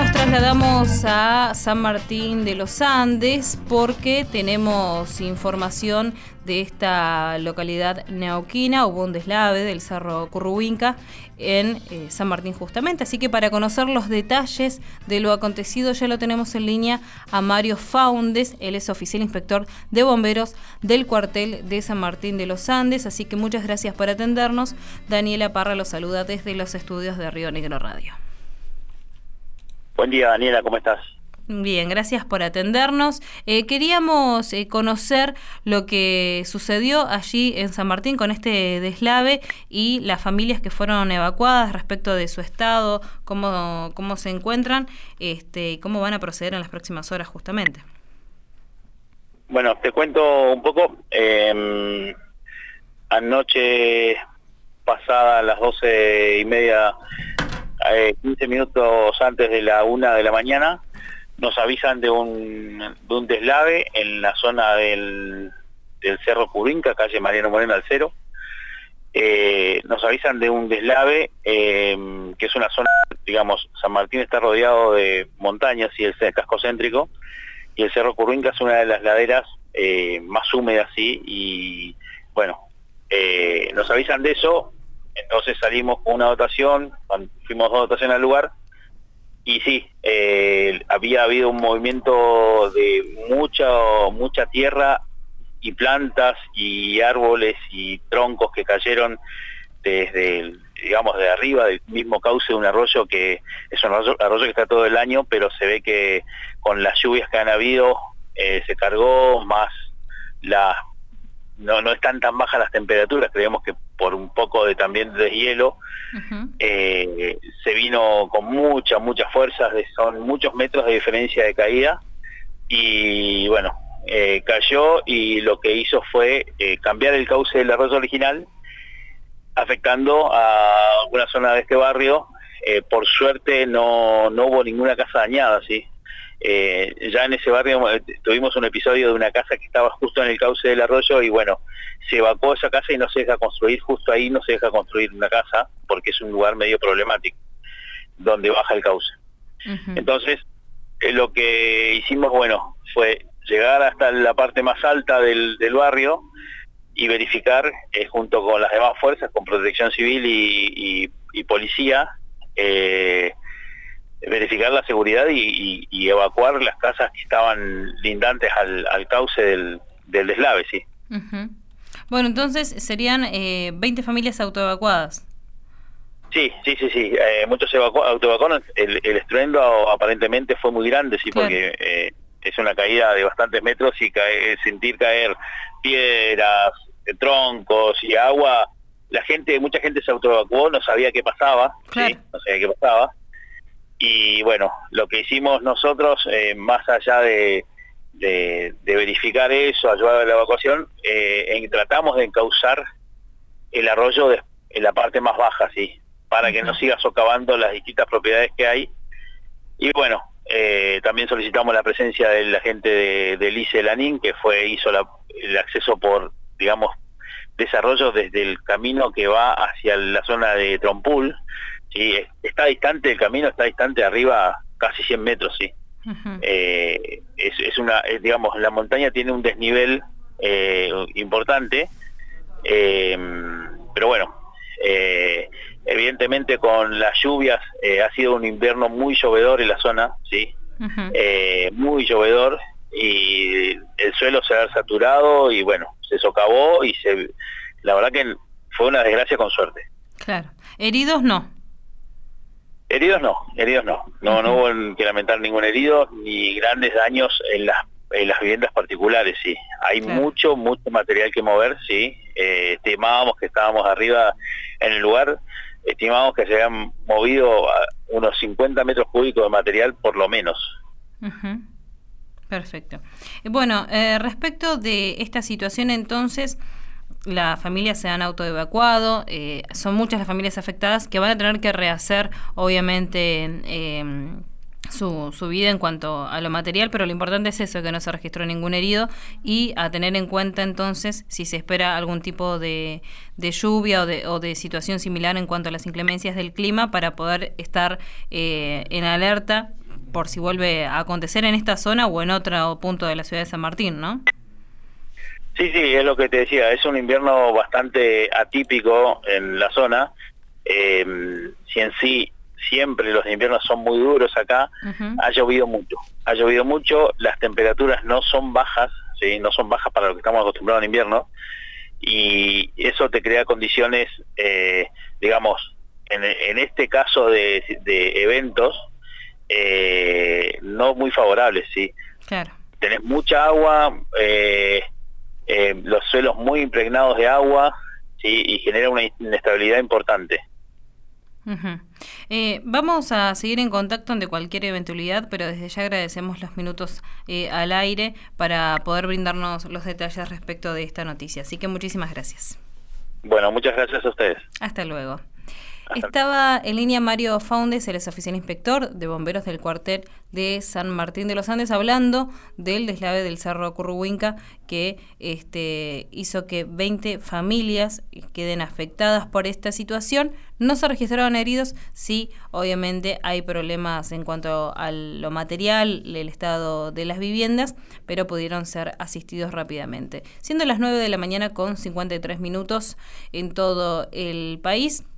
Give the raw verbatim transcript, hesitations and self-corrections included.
nos trasladamos a San Martín de los Andes porque tenemos información de esta localidad neuquina. Hubo un deslave del Cerro Curruwinca en eh, San Martín justamente, así que para conocer los detalles de lo acontecido ya lo tenemos en línea a Mario Faundes. Él es oficial inspector de bomberos del cuartel de San Martín de los Andes, así que muchas gracias por atendernos. Daniela Parra lo saluda desde los estudios de Río Negro Radio. Buen día, Daniela, ¿cómo estás? Bien, gracias por atendernos. Eh, queríamos eh, conocer lo que sucedió allí en San Martín con este deslave y las familias que fueron evacuadas respecto de su estado, cómo, cómo se encuentran este, y cómo van a proceder en las próximas horas justamente. Bueno, te cuento un poco. Eh, anoche pasada a las doce y media, eh, quince minutos antes de la una de la mañana, nos avisan de un, de un deslave en la zona del, del Cerro Curruwinca, calle Mariano Moreno al Cero. Eh, nos avisan de un deslave, eh, que es una zona, digamos, San Martín está rodeado de montañas y el, el casco céntrico, y el Cerro Curruwinca es una de las laderas eh, más húmedas, sí, y bueno, eh, nos avisan de eso. Entonces salimos con una dotación, fuimos dos dotaciones al lugar, y sí, eh, había habido un movimiento de mucha, mucha tierra y plantas y árboles y troncos que cayeron desde, el, digamos, de arriba del mismo cauce de un arroyo que es un arroyo, arroyo que está todo el año, pero se ve que con las lluvias que han habido eh, se cargó, más las no no están tan bajas las temperaturas, creemos que por un poco de también de deshielo. Uh-huh. eh, se vino con mucha, mucha fuerza, son muchos metros de diferencia de caída, y bueno, eh, cayó, y lo que hizo fue eh, cambiar el cauce del arroyo original, afectando a alguna zona de este barrio. Eh, por suerte no, no hubo ninguna casa dañada, ¿sí? Eh, ya en ese barrio eh, tuvimos un episodio de una casa que estaba justo en el cauce del arroyo, y bueno, se evacuó esa casa y no se deja construir, justo ahí no se deja construir una casa porque es un lugar medio problemático donde baja el cauce. Uh-huh. Entonces eh, lo que hicimos, bueno, fue llegar hasta la parte más alta del, del barrio y verificar eh, junto con las demás fuerzas, con Protección Civil y, y, y policía, eh, verificar la seguridad y, y, y evacuar las casas que estaban lindantes al, al cauce del, del deslave, sí. Uh-huh. Bueno, entonces serían eh, veinte familias autoevacuadas. Sí, sí, sí, sí. Eh, muchos evacu- autoevacuaron. El, el estruendo aparentemente fue muy grande, sí, claro, porque eh, es una caída de bastantes metros, y cae, sentir caer piedras, troncos y agua. La gente, mucha gente se autoevacuó, no sabía qué pasaba, claro. ¿Sí? No sabía qué pasaba. Y bueno, lo que hicimos nosotros, eh, más allá de, de, de verificar eso, ayudar a la evacuación, eh, en, tratamos de encauzar el arroyo de, en la parte más baja, sí, para que no siga socavando las distintas propiedades que hay. Y bueno, eh, también solicitamos la presencia del agente de, del I C E Lanín, que fue hizo la, el acceso por, digamos, desarrollo desde el camino que va hacia la zona de Trompul. Sí, está distante el camino, está distante arriba casi cien metros, sí. Uh-huh. Eh, es, es una, es, digamos, la montaña tiene un desnivel eh, importante, eh, pero bueno, eh, evidentemente con las lluvias eh, ha sido un invierno muy llovedor en la zona, sí, uh-huh. eh, muy llovedor, y el suelo se ha saturado y bueno, se socavó, y se, la verdad que fue una desgracia con suerte. Claro. ¿Heridos no? Heridos no, heridos no. No, uh-huh. no hubo que lamentar ningún herido, ni grandes daños en las, en las viviendas particulares, sí. Hay claro. mucho, mucho material que mover, sí. Eh, estimábamos que estábamos arriba en el lugar, estimábamos que se habían movido unos cincuenta metros cúbicos de material por lo menos. Uh-huh. Perfecto. Bueno, eh, respecto de esta situación entonces, las familias se han autoevacuado, eh, son muchas las familias afectadas que van a tener que rehacer, obviamente, eh, su, su vida en cuanto a lo material, pero lo importante es eso, que no se registró ningún herido, y a tener en cuenta entonces si se espera algún tipo de, de lluvia o de, o de situación similar en cuanto a las inclemencias del clima, para poder estar eh, en alerta por si vuelve a acontecer en esta zona o en otro punto de la ciudad de San Martín, ¿no? Sí, sí, es lo que te decía, es un invierno bastante atípico en la zona. Eh, si en sí siempre los inviernos son muy duros acá, uh-huh. ha llovido mucho, ha llovido mucho, las temperaturas no son bajas, ¿sí? No son bajas para lo que estamos acostumbrados en invierno, y eso te crea condiciones, eh, digamos, en, en este caso de, de eventos, eh, no muy favorables, ¿sí? Claro. Tenés mucha agua, eh, eh, los suelos muy impregnados de agua, ¿sí? Y genera una inestabilidad importante. Uh-huh. Eh, vamos a seguir en contacto ante cualquier eventualidad, pero desde ya agradecemos los minutos eh, al aire para poder brindarnos los detalles respecto de esta noticia. Así que muchísimas gracias. Bueno, muchas gracias a ustedes. Hasta luego. Estaba en línea Mario Faundes, él es oficial inspector de bomberos del cuartel de San Martín de los Andes, hablando del deslave del Cerro Curruhuinca que este, hizo que veinte familias queden afectadas por esta situación. No se registraron heridos, sí, obviamente hay problemas en cuanto a lo material, el estado de las viviendas, pero pudieron ser asistidos rápidamente. Siendo las nueve de la mañana con cincuenta y tres minutos en todo el país.